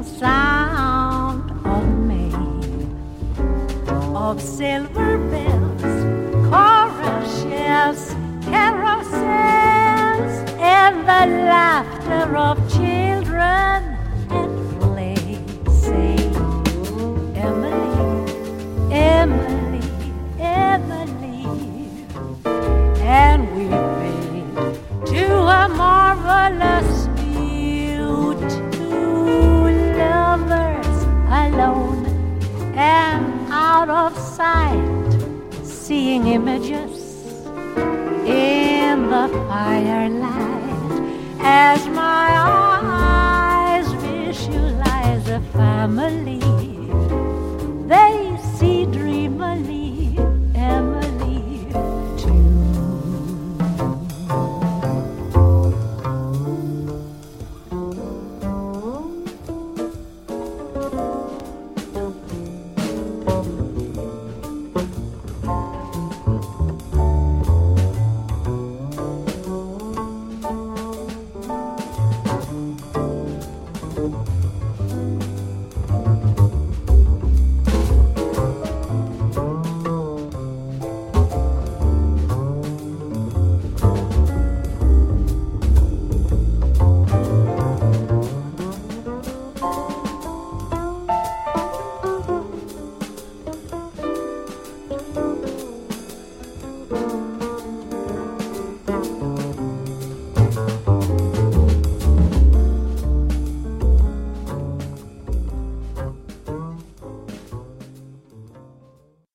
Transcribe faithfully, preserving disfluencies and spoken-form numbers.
sound of May, of silver bells, chorus shells, carousels, and the laughter of children at play. Say, Emily, Emily, Emily, and we've been to a marvelous view, two lovers alone and out of sight, seeing images in the firelight as my